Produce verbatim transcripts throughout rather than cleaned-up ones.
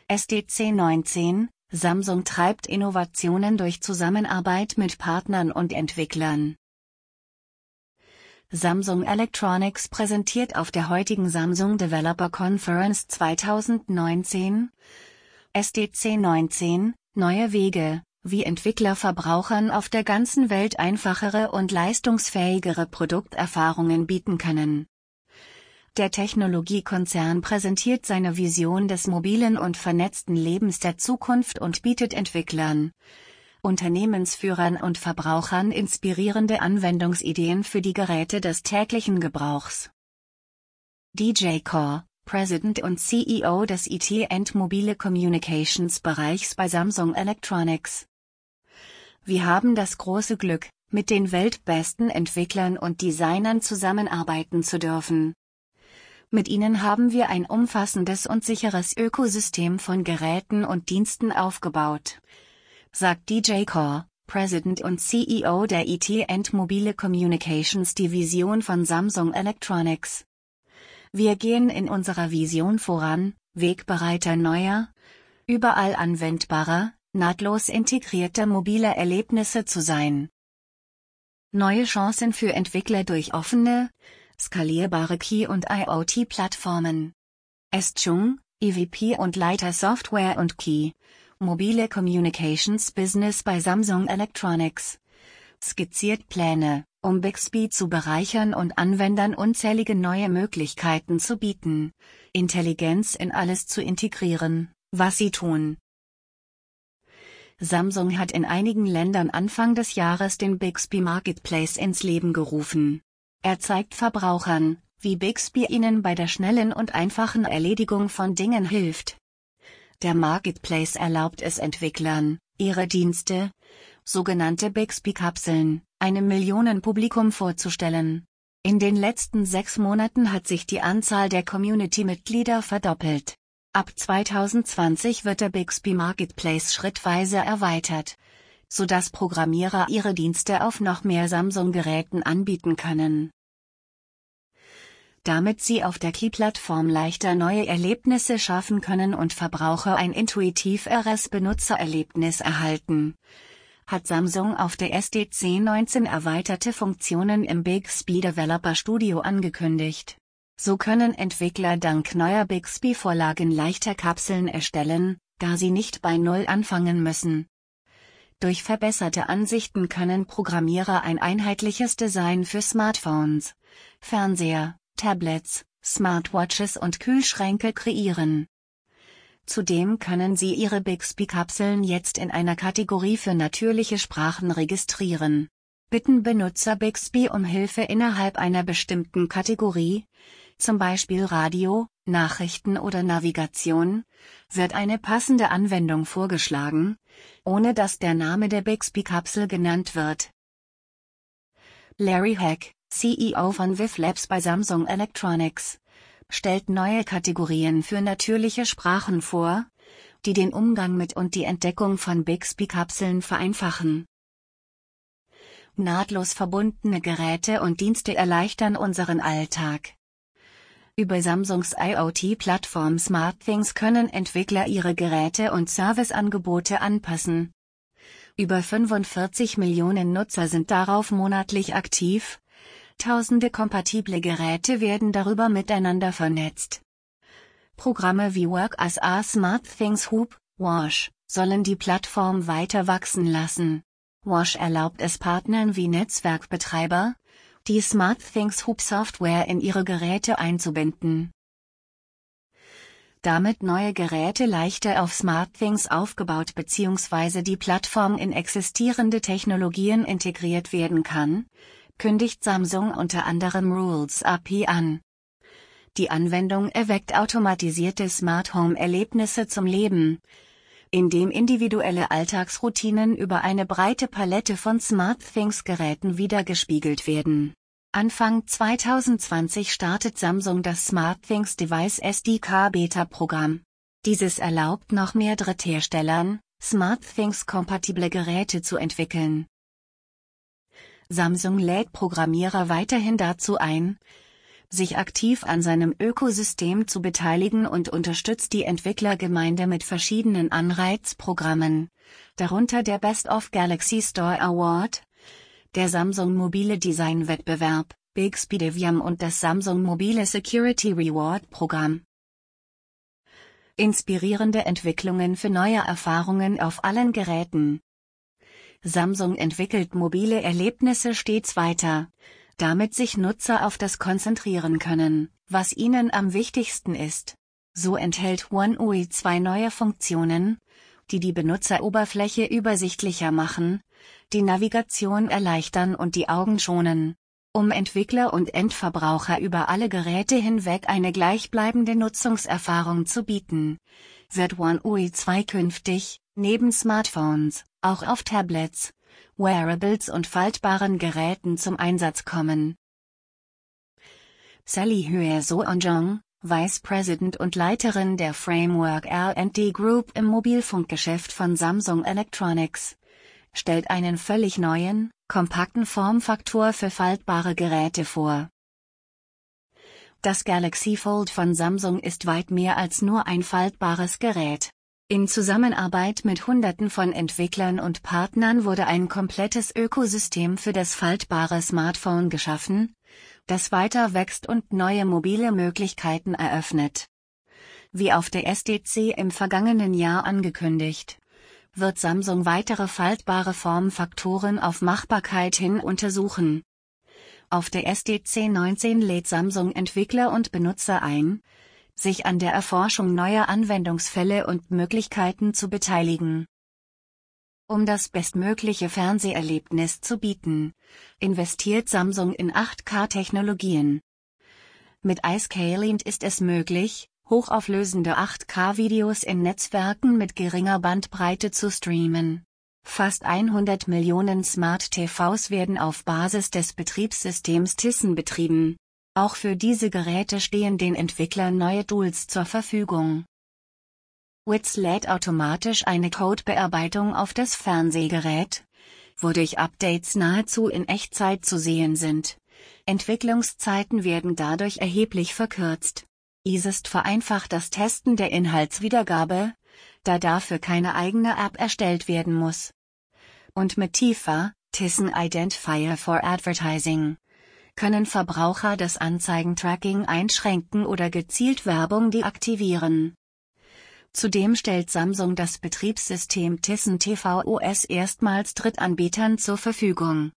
S D C neunzehn, Samsung treibt Innovationen durch Zusammenarbeit mit Partnern und Entwicklern. Samsung Electronics präsentiert auf der heutigen Samsung Developer Conference zweitausendneunzehn, S D C neunzehn, neue Wege, wie Entwickler Verbrauchern auf der ganzen Welt einfachere und leistungsfähigere Produkterfahrungen bieten können. Der Technologiekonzern präsentiert seine Vision des mobilen und vernetzten Lebens der Zukunft und bietet Entwicklern, Unternehmensführern und Verbrauchern inspirierende Anwendungsideen für die Geräte des täglichen Gebrauchs. D J Kor, President und C E O des I T and Mobile Communications Bereichs bei Samsung Electronics. Wir haben das große Glück, mit den weltbesten Entwicklern und Designern zusammenarbeiten zu dürfen. Mit ihnen haben wir ein umfassendes und sicheres Ökosystem von Geräten und Diensten aufgebaut, sagt D J Kor, President und C E O der I T and Mobile Communications Division von Samsung Electronics. Wir gehen in unserer Vision voran, Wegbereiter neuer, überall anwendbarer, nahtlos integrierter mobiler Erlebnisse zu sein. Neue Chancen für Entwickler durch offene, skalierbare Key- und IoT-Plattformen. S. Chung, E V P und Leiter Software und Key, Mobile Communications Business bei Samsung Electronics, skizziert Pläne, um Bixby zu bereichern und Anwendern unzählige neue Möglichkeiten zu bieten, Intelligenz in alles zu integrieren, was sie tun. Samsung hat in einigen Ländern Anfang des Jahres den Bixby Marketplace ins Leben gerufen. Er zeigt Verbrauchern, wie Bixby ihnen bei der schnellen und einfachen Erledigung von Dingen hilft. Der Marketplace erlaubt es Entwicklern, ihre Dienste, sogenannte Bixby-Kapseln, einem Millionenpublikum vorzustellen. In den letzten sechs Monaten hat sich die Anzahl der Community-Mitglieder verdoppelt. Ab zweitausendzwanzig wird der Bixby Marketplace schrittweise erweitert, sodass Programmierer ihre Dienste auf noch mehr Samsung-Geräten anbieten können. Damit sie auf der Key-Plattform leichter neue Erlebnisse schaffen können und Verbraucher ein intuitiveres Benutzererlebnis erhalten, hat Samsung auf der S D C neunzehn erweiterte Funktionen im Bixby Developer Studio angekündigt. So können Entwickler dank neuer Bixby-Vorlagen leichter Kapseln erstellen, da sie nicht bei Null anfangen müssen. Durch verbesserte Ansichten können Programmierer ein einheitliches Design für Smartphones, Fernseher, Tablets, Smartwatches und Kühlschränke kreieren. Zudem können sie ihre Bixby-Kapseln jetzt in einer Kategorie für natürliche Sprachen registrieren. Bitten Benutzer Bixby um Hilfe innerhalb einer bestimmten Kategorie, zum Beispiel Radio, Nachrichten oder Navigation, wird eine passende Anwendung vorgeschlagen, ohne dass der Name der Bixby-Kapsel genannt wird. Larry Hack, C E O von Viv Labs bei Samsung Electronics, stellt neue Kategorien für natürliche Sprachen vor, die den Umgang mit und die Entdeckung von Bixby-Kapseln vereinfachen. Nahtlos verbundene Geräte und Dienste erleichtern unseren Alltag. Über Samsungs IoT-Plattform SmartThings können Entwickler ihre Geräte und Serviceangebote anpassen. Über fünfundvierzig Millionen Nutzer sind darauf monatlich aktiv. Tausende kompatible Geräte werden darüber miteinander vernetzt. Programme wie Work as a SmartThings Hub, Wash, sollen die Plattform weiter wachsen lassen. Wash erlaubt es Partnern wie Netzwerkbetreiber, die SmartThings Hub Software in ihre Geräte einzubinden. Damit neue Geräte leichter auf SmartThings aufgebaut bzw. die Plattform in existierende Technologien integriert werden kann, kündigt Samsung unter anderem Rules A P I an. Die Anwendung erweckt automatisierte Smart Home Erlebnisse zum Leben, indem individuelle Alltagsroutinen über eine breite Palette von SmartThings-Geräten wiedergespiegelt werden. Anfang zweitausendzwanzig startet Samsung das SmartThings Device S D K-Beta-Programm. Dieses erlaubt noch mehr Drittherstellern, SmartThings-kompatible Geräte zu entwickeln. Samsung lädt Programmierer weiterhin dazu ein, sich aktiv an seinem Ökosystem zu beteiligen und unterstützt die Entwicklergemeinde mit verschiedenen Anreizprogrammen, darunter der Best of Galaxy Store Award, der Samsung Mobile Design Wettbewerb, Bixby Deviam und das Samsung Mobile Security Reward Programm. Inspirierende Entwicklungen für neue Erfahrungen auf allen Geräten. Samsung entwickelt mobile Erlebnisse stets weiter, damit sich Nutzer auf das konzentrieren können, was ihnen am wichtigsten ist. So enthält One U I zwei neue Funktionen, die die Benutzeroberfläche übersichtlicher machen, die Navigation erleichtern und die Augen schonen. Um Entwickler und Endverbraucher über alle Geräte hinweg eine gleichbleibende Nutzungserfahrung zu bieten, wird One U I zwei künftig, neben Smartphones, auch auf Tablets, Wearables und faltbaren Geräten zum Einsatz kommen. Sally Hue-Soonjong, Vice President und Leiterin der Framework R and D Group im Mobilfunkgeschäft von Samsung Electronics, stellt einen völlig neuen, kompakten Formfaktor für faltbare Geräte vor. Das Galaxy Fold von Samsung ist weit mehr als nur ein faltbares Gerät. In Zusammenarbeit mit Hunderten von Entwicklern und Partnern wurde ein komplettes Ökosystem für das faltbare Smartphone geschaffen, das weiter wächst und neue mobile Möglichkeiten eröffnet. Wie auf der S D C im vergangenen Jahr angekündigt, wird Samsung weitere faltbare Formfaktoren auf Machbarkeit hin untersuchen. Auf der S D C neunzehn lädt Samsung Entwickler und Benutzer ein, sich an der Erforschung neuer Anwendungsfälle und Möglichkeiten zu beteiligen. Um das bestmögliche Fernseherlebnis zu bieten, investiert Samsung in acht K-Technologien. Mit iScaling ist es möglich, hochauflösende acht K-Videos in Netzwerken mit geringer Bandbreite zu streamen. Fast hundert Millionen Smart-T Vs werden auf Basis des Betriebssystems Tizen betrieben. Auch für diese Geräte stehen den Entwicklern neue Tools zur Verfügung. Wits lädt automatisch eine Codebearbeitung auf das Fernsehgerät, wodurch Updates nahezu in Echtzeit zu sehen sind. Entwicklungszeiten werden dadurch erheblich verkürzt. Easest vereinfacht das Testen der Inhaltswiedergabe, da dafür keine eigene App erstellt werden muss. Und mit Tifa, Tizen Identifier for Advertising, können Verbraucher das Anzeigentracking einschränken oder gezielt Werbung deaktivieren. Zudem stellt Samsung das Betriebssystem Tizen T V O S erstmals Drittanbietern zur Verfügung.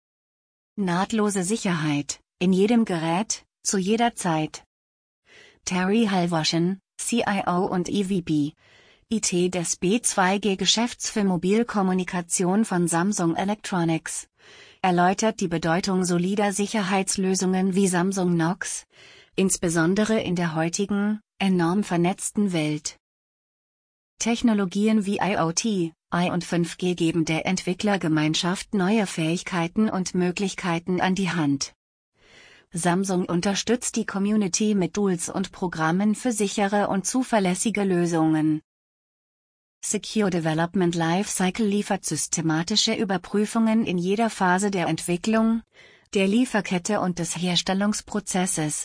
Nahtlose Sicherheit, in jedem Gerät, zu jeder Zeit. Terry Halvorsen, C I O und E V P, I T des B zwei G-Geschäfts für Mobilkommunikation von Samsung Electronics, erläutert die Bedeutung solider Sicherheitslösungen wie Samsung Knox, insbesondere in der heutigen, enorm vernetzten Welt. Technologien wie IoT, I und fünf G geben der Entwicklergemeinschaft neue Fähigkeiten und Möglichkeiten an die Hand. Samsung unterstützt die Community mit Tools und Programmen für sichere und zuverlässige Lösungen. Secure Development Lifecycle liefert systematische Überprüfungen in jeder Phase der Entwicklung, der Lieferkette und des Herstellungsprozesses.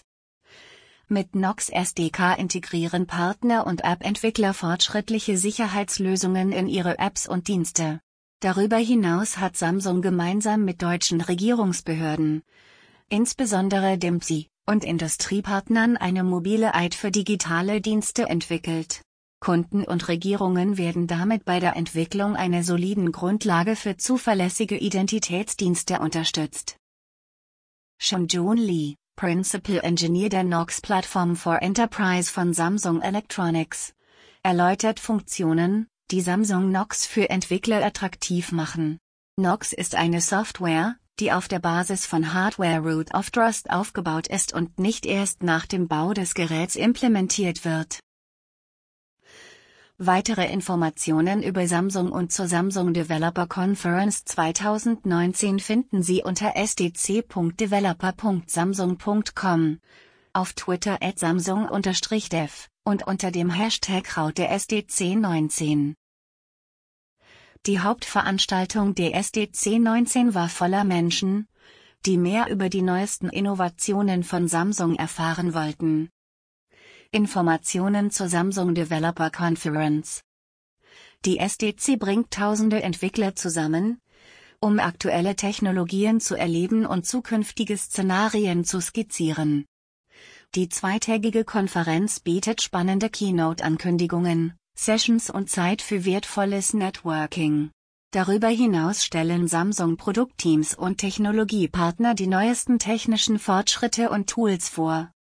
Mit Knox S D K integrieren Partner und App-Entwickler fortschrittliche Sicherheitslösungen in ihre Apps und Dienste. Darüber hinaus hat Samsung gemeinsam mit deutschen Regierungsbehörden, insbesondere dem B S I, und Industriepartnern eine mobile I D für digitale Dienste entwickelt. Kunden und Regierungen werden damit bei der Entwicklung einer soliden Grundlage für zuverlässige Identitätsdienste unterstützt. Seung-Joon Lee, Principal Engineer der Knox Platform for Enterprise von Samsung Electronics, erläutert Funktionen, die Samsung Knox für Entwickler attraktiv machen. Knox ist eine Software, die auf der Basis von Hardware Root of Trust aufgebaut ist und nicht erst nach dem Bau des Geräts implementiert wird. Weitere Informationen über Samsung und zur Samsung Developer Conference zweitausendneunzehn finden Sie unter s d c punkt developer punkt samsung punkt com, auf Twitter at samsung dev und unter dem Hashtag Raute S D C neunzehn. Die Hauptveranstaltung der S D C neunzehn war voller Menschen, die mehr über die neuesten Innovationen von Samsung erfahren wollten. Informationen zur Samsung Developer Conference. Die S D C bringt tausende Entwickler zusammen, um aktuelle Technologien zu erleben und zukünftige Szenarien zu skizzieren. Die zweitägige Konferenz bietet spannende Keynote-Ankündigungen, Sessions und Zeit für wertvolles Networking. Darüber hinaus stellen Samsung-Produktteams und Technologiepartner die neuesten technischen Fortschritte und Tools vor.